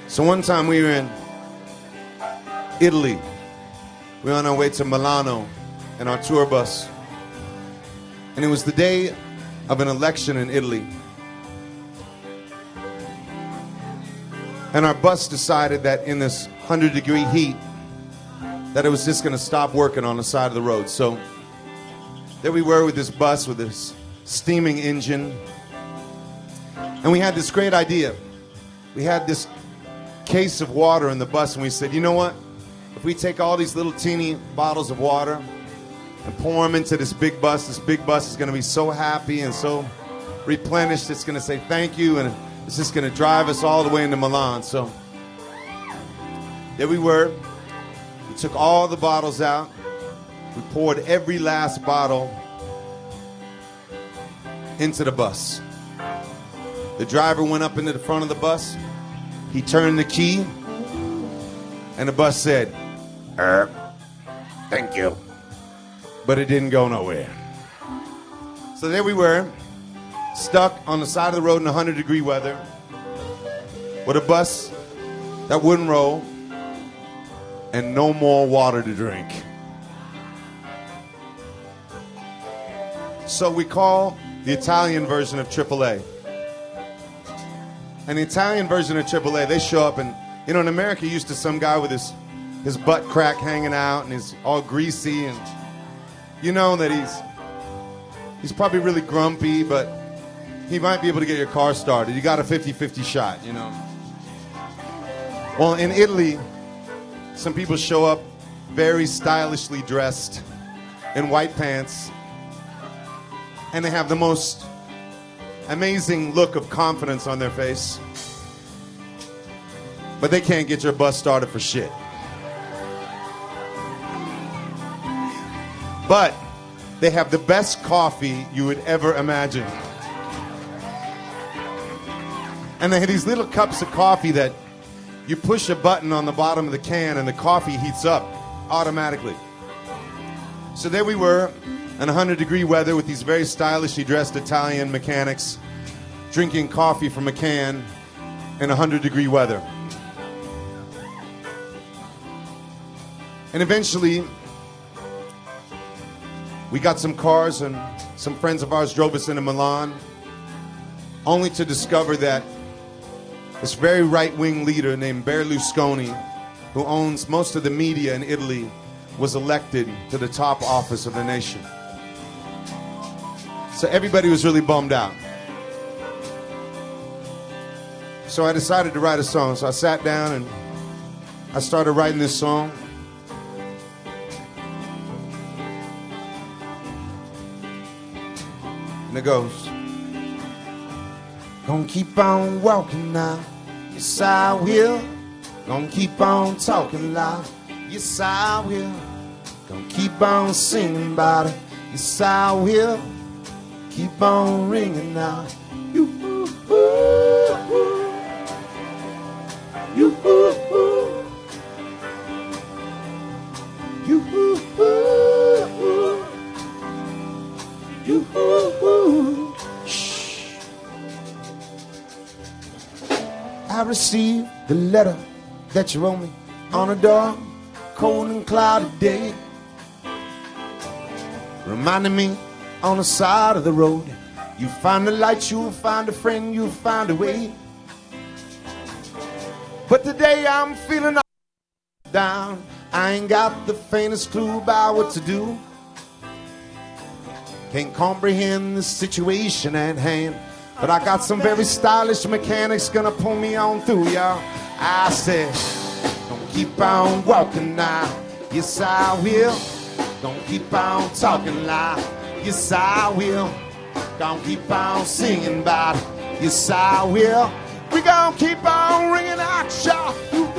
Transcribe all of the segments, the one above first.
So one time we were in Italy. We were on our way to Milano in our tour bus. And it was the day of an election in Italy. And our bus decided that in this 100-degree heat, that it was just going to stop working on the side of the road. So there we were with this bus with this steaming engine. And we had this great idea. We had this case of water in the bus, and we said, you know what? If we take all these little teeny bottles of water and pour them into this big bus is going to be so happy and so replenished. It's going to say thank you, and it's just going to drive us all the way into Milan. So there we were. We took all the bottles out. We poured every last bottle into the bus. The driver went up into the front of the bus. He turned the key, and the bus said, thank you. But it didn't go nowhere. So there we were, stuck on the side of the road in 100-degree weather with a bus that wouldn't roll and no more water to drink. So we call the Italian version of AAA. And the Italian version of AAA, they show up, and you know, in America, you're used to some guy with his butt crack hanging out and he's all greasy, and you know that he's probably really grumpy, but he might be able to get your car started. You got a 50-50 shot, you know. Well, in Italy, some people show up very stylishly dressed in white pants, and they have the most amazing look of confidence on their face, but they can't get your bus started for shit. But they have the best coffee you would ever imagine. And they have these little cups of coffee that you push a button on the bottom of the can and the coffee heats up automatically. So there we were in 100-degree weather with these very stylishly dressed Italian mechanics drinking coffee from a can in 100-degree weather. And eventually, we got some cars, and some friends of ours drove us into Milan, only to discover that this very right-wing leader named Berlusconi, who owns most of the media in Italy, was elected to the top office of the nation. So everybody was really bummed out. So I decided to write a song. So I sat down and I started writing this song. And it goes, gonna keep on walking now, yes I will. Gonna keep on talking loud, yes I will. Gonna keep on singing about it, yes I will. Keep on ringing now. I received the letter that you wrote me on a dark, cold and cloudy day, reminding me on the side of the road, you find the light, you'll find a friend, you'll find a way. But today I'm feeling down, I ain't got the faintest clue about what to do. Can't comprehend the situation at hand, but I got some very stylish mechanics gonna pull me on through, y'all. I said, gonna keep on walking now, yes I will. Gonna keep on talking loud, yes I will. Gonna keep on singing about it, yes I will. We gonna keep on ringing out, y'all.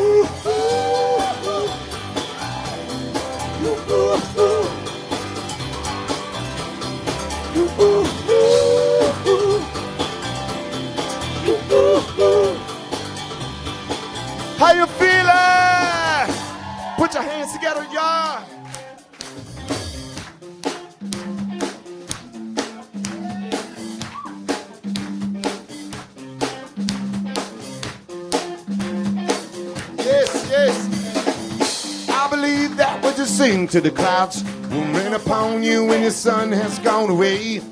How you feeling? Put your hands together, y'all. to sing to the clouds will rain upon you when your sun has gone away.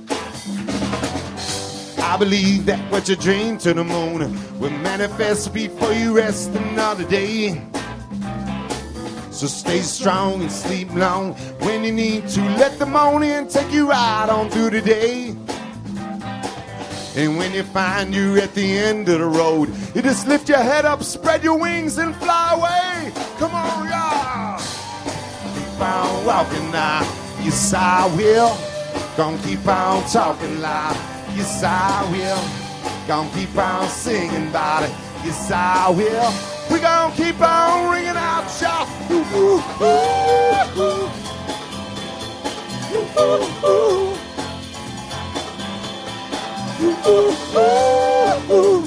I believe that what you dream to the moon will manifest before you rest another day. So stay strong and sleep long when you need to. Let the morning take you right on through the day. And when you find you're at the end of the road, you just lift your head up, spread your wings and fly away. Come on, y'all. Keep on walking now. Yes, I will. Gonna keep on talking loud. Yes, I will. Gonna keep on singing about it. Yes, I will. We gonna keep on ringing out, y'all. Ooh, ooh, ooh, ooh. Ooh, ooh, ooh. Ooh, ooh, ooh.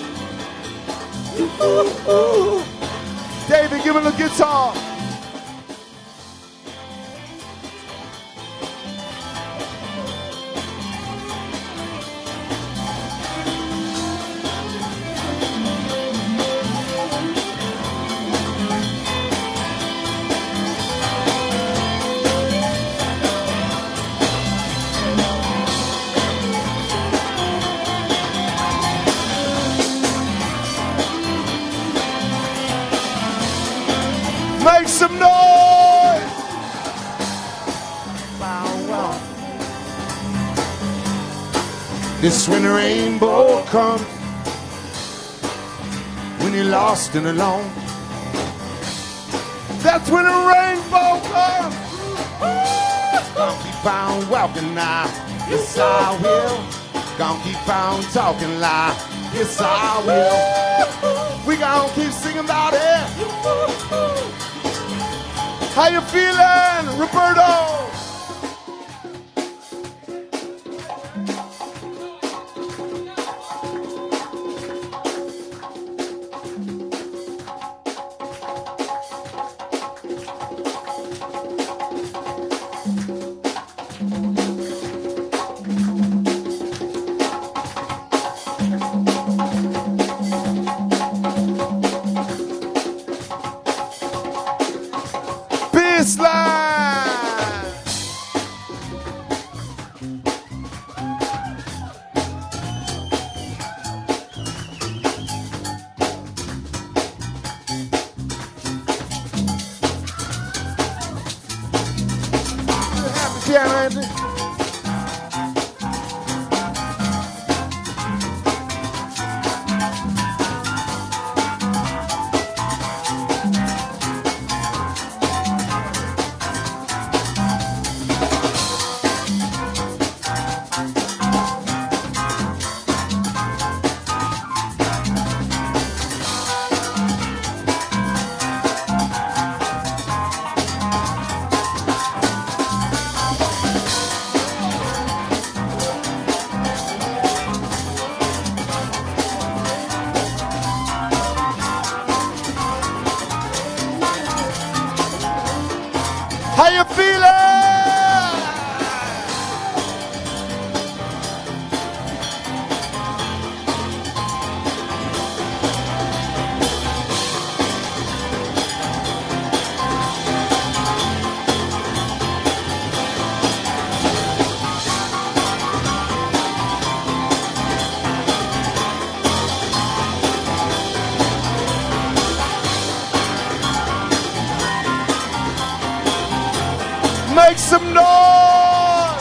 Ooh, ooh, ooh. David, give him the guitar. Make some noise! Wow, wow. This when the rainbow comes, when you're lost and alone, that's when the rainbow comes. Gonna keep on walking now. Yes, I will. Gonna keep on talking loud. Yes, I will. We gonna keep singing about it. How you feeling, Roberto? How you feeling? Make some noise!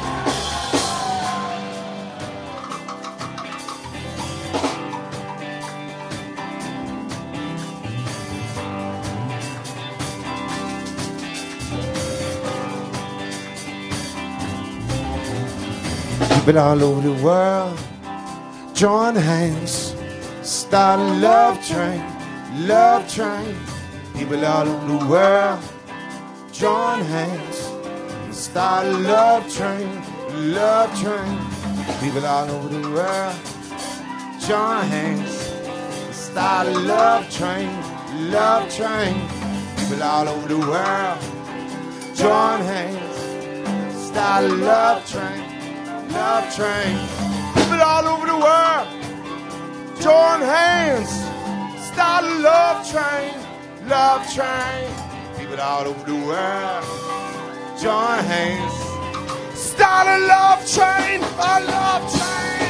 People all over the world join hands, start a love train, love train. People all over the world join hands, start a love train, love train. People all over the world join hands, start a love train, love train. People all over the world join hands, start a love train, love train. People all over the world join hands, start a love train, love train. it all over the world. Join hands, start a love train, a love train.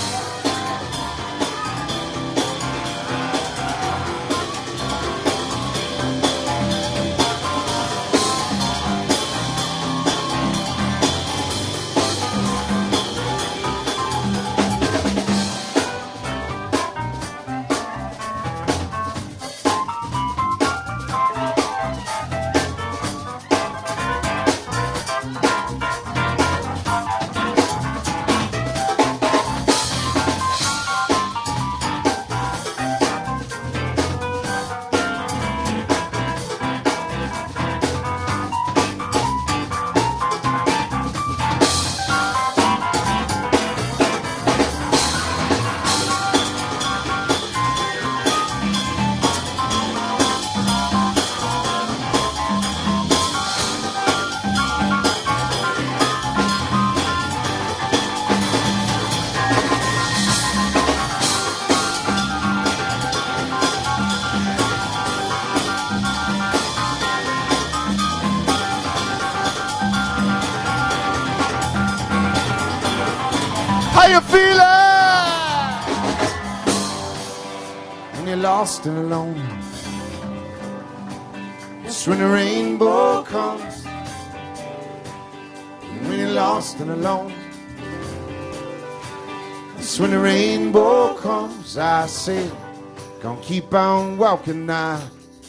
How you feeling when you're lost and alone? It's when the rainbow comes. When you're lost and alone, it's when the rainbow comes. I say, gonna keep on walking now,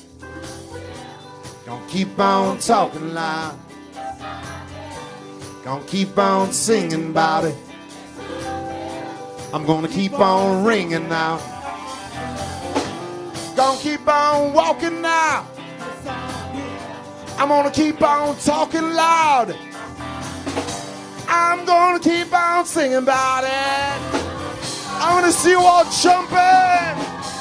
gonna keep on talking loud, gonna keep on singing about it. I'm gonna keep on ringing now. Gonna keep on walking now. I'm gonna keep on talking loud. I'm gonna keep on singing about it. I'm gonna see you all jumping.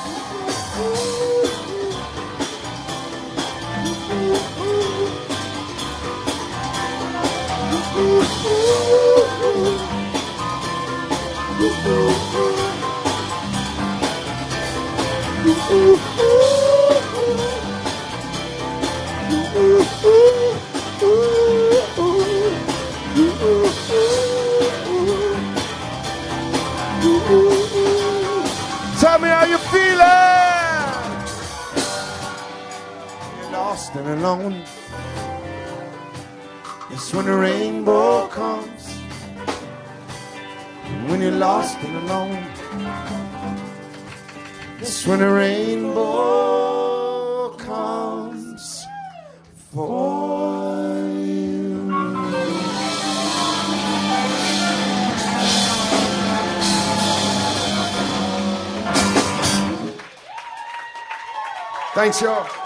Tell me how you feeling. You're lost and alone. It's when the rainbow comes. When you're lost and alone, it's when the rainbow comes for you. Thanks, y'all.